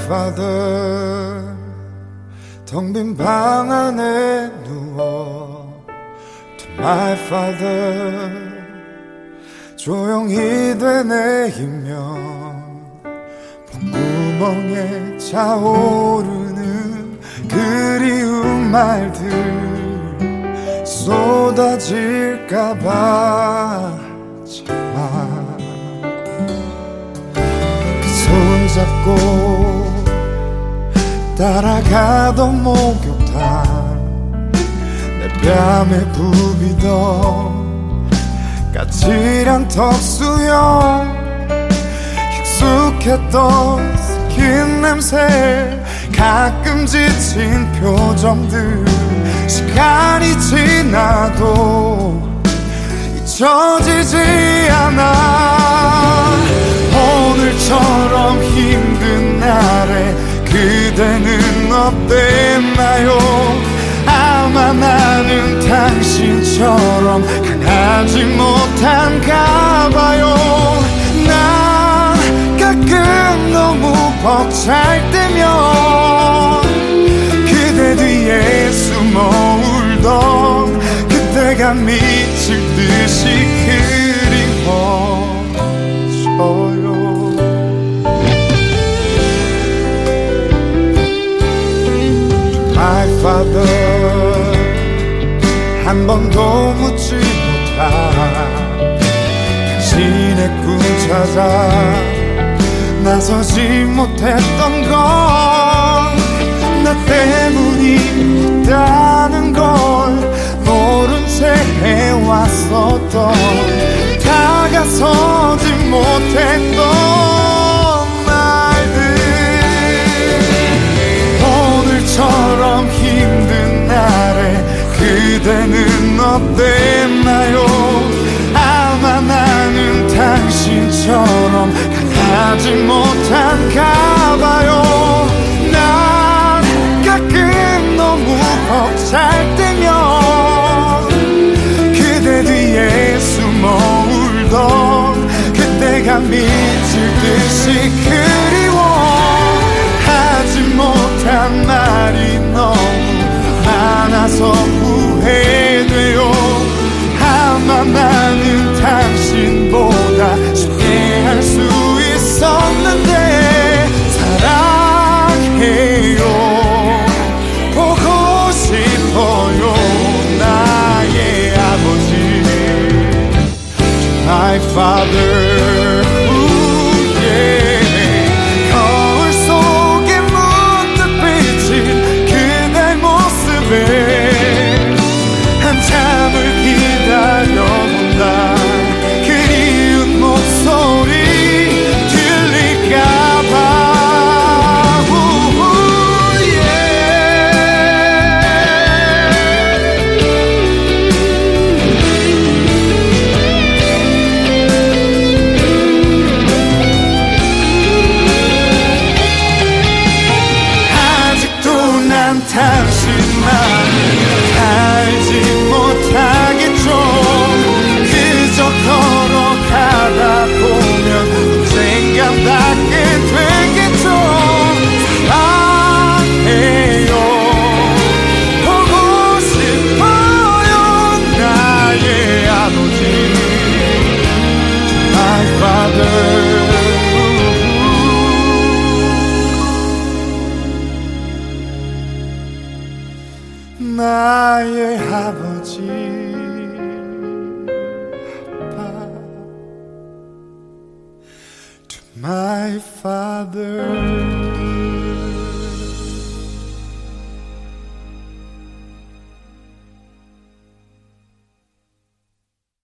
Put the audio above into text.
Father, 텅 빈 방 안에 누워 To my Father, 조용히 되뇌이며 봄구멍에 차오르는 그리운 말들 쏟아질까봐 참아 그 손잡고 따라가던 목욕탕 내 뺨에 부비던 까칠한 턱수염 익숙했던 스킨 냄새 가끔 지친 표정들 시간이 지나도 잊혀지지 않아 오늘처럼 힘든 날에 그대는 어땠나요 아마 나는 당신처럼 강하지 못한가 봐요 난 가끔 너무 벅찰 때면 그대 뒤에 숨어 울던 그때가 미칠 듯이 그리워져요 My Father 한 번도 묻지 못한 당신의 꿈 찾아 나서지 못했던 건 나 때문이었다는 걸 모른 채 해왔었던 다가서지 못했던 날들 오늘처럼 힘든 날에 그대는 어땠나요 아마 나는 당신처럼 강하지 못한가 봐요 난 가끔 너무 벅찰 때면 그대 뒤에 숨어 울던 그때가 미칠 듯이 그리워하지 못한 말이 너무 많아서 후회돼요 아마 나는 당신보다 쉽게 할 수 있었는데 사랑해요 보고 싶어요 나의 아버지 My Father 거울 속에 문득 비친 그대 모습에 한참을 기다려본다 그리운 목소리 들릴까봐 아직도 난 당신만을 알지 못하겠죠 그저 걸어가다 보면 언젠간 닿게 되겠죠 사랑해요 보고 싶어요 나의 아버지 My Father 나의 아버지 아빠 To my Father